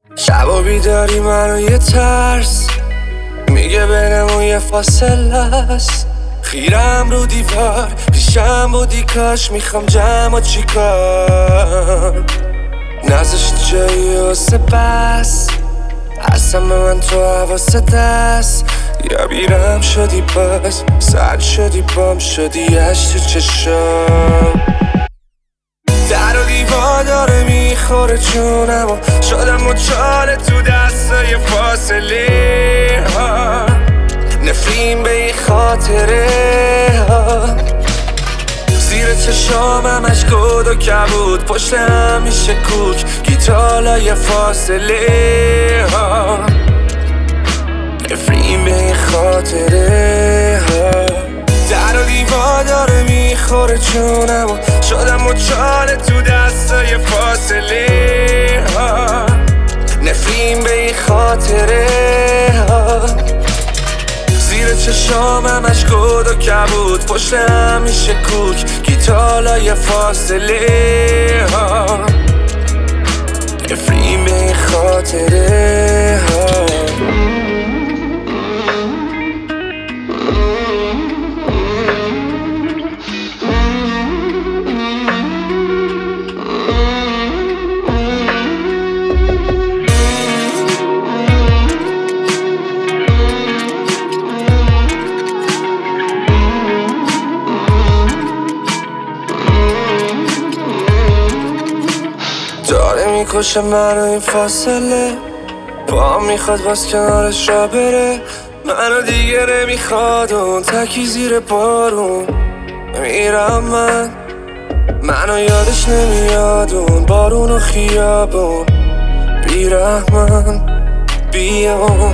شبا بیداری منو یه ترس میگه بینمون یه فاصله است. خیرم رو دیوار پیشم بودی کاش میخوام جمع چیکار نذاشت جایی واسه بس هستم به من تو حواست دست یا بیرم شدی باز سرد شدی بام شدی اش تو چشم در و دیوار داره میخوره جونم و شدم مچاله تو دستای فاصله ها نفرین به این خاطره ها زیر چشام همش گود و کبود پشت هم میشه کوک گیتالای فاصله ها نفرین به این خاطره ها در و دیوار داره میخوره جونم و شدم مچاله تو دستای فاصله ها نفرین به این خاطره ها زیر چشام همش گود و کبود پشت هم میشه کوک گیتالای فاصله ها نفرین به این خاطره ها داره میکشه منو این فاصله پا میخواد باز کنارش را بره منو دیگه نمیخواد اون تکی زیر بارون میرم منو یادش نمیاد اون بارون و خیابون بیرحمن بیام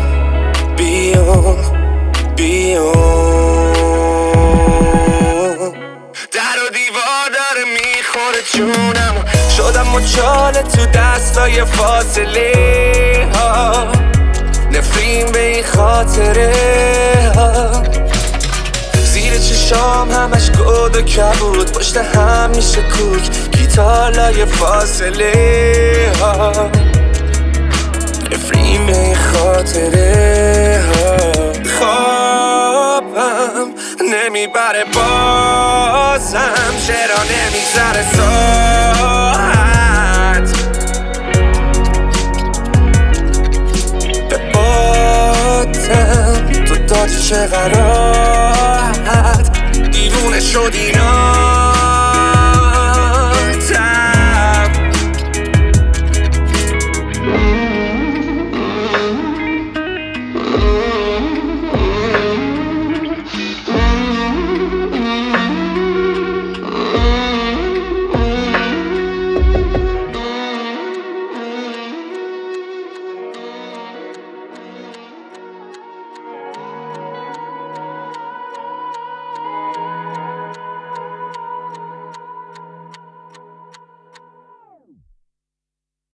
در و دیوار داره میخوره جونم شدم مچاله تو دستای فاصله ها نفرین به این خاطره ها زیر چشام همش گود و کبود پشت هم میشه کوک گیتالای فاصله ها نفرین به این خاطره ها خوابم نمیبره بازم چرا نمیگذره ساعت به باتم تو دادی چه غراحت دیوونه شدی